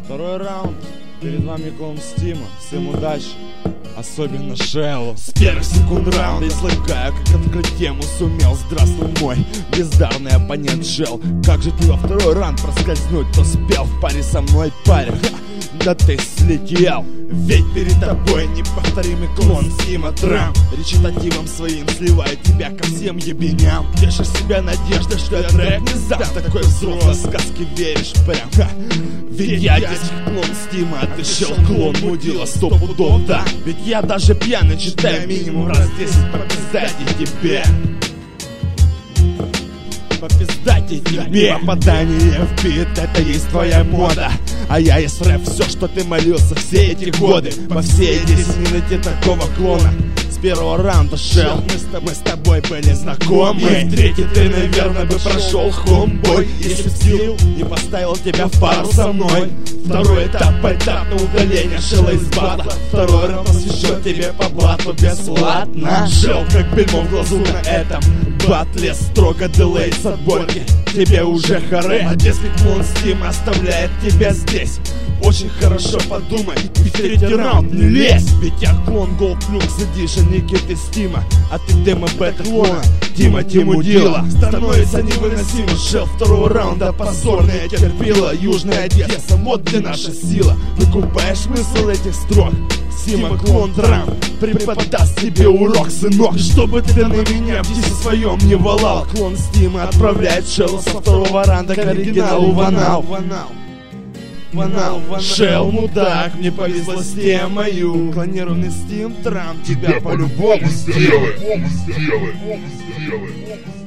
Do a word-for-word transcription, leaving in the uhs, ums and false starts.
Второй раунд. Перед вами клон Стима. Всем удачи. Особенно Шеллу. С первых секунд раунда излагаю, как открыть тему сумел. Здравствуй, мой бездарный оппонент Шелл. Как же ты во второй раунд проскользнуть успел в паре со мной, парень? Да ты слетел. Ведь перед тобой неповторимый клон Стима Драм. Речитативом своим сливает тебя ко всем ебеням. Тешишь себя надеждой, что я трек не сдам. Такой взрослой сказке веришь прям, ха. Ведь я здесь клон Стима, а ты Шелл клон мудила сто пудов, да. Ведь я даже пьяный читаю минимум раз десять попиздайте тебе. Попиздайте тебе. Попадание в бит, это есть твоя мода. А я есть рэп, все, что ты молился все эти годы. По всей десять минуте такого клона. С первого раунда, Шелл, мы с, мы с тобой были знакомы. И в третий ты, наверное, бы прошел хомбой, если б Стил не поставил тебя в пару со мной. Второй этап, этап на удаление Шелла из батла. Второй раунд посвящен тебе по батлу бесплатно. Шелл как бельмо в глазу на этом батле. Строго делей с отборки, тебе уже харе. А если клон Стима оставляет тебя здесь, очень хорошо подумай и в третий раунд не лезь. Ведь я клон Gold Flux Edition Никиты Стима, а ты демо бета-клона Тимати Мудила. Становится невыносимо. Шелл второго раунда позорная терпила. Южная Одесса, вот где наша сила. Выкупаешь смысл этих строк? Стима клон Драм преподаст тебе урок, сынок. Чтобы ты на меня в десять своем не валал. Клон Стима отправляет Шелла со второго раунда к оригиналу Ванал. Ванал, Шелл, мудак, мне повезло с темою. Клонированный Стим Драм тебя по-любому сделает.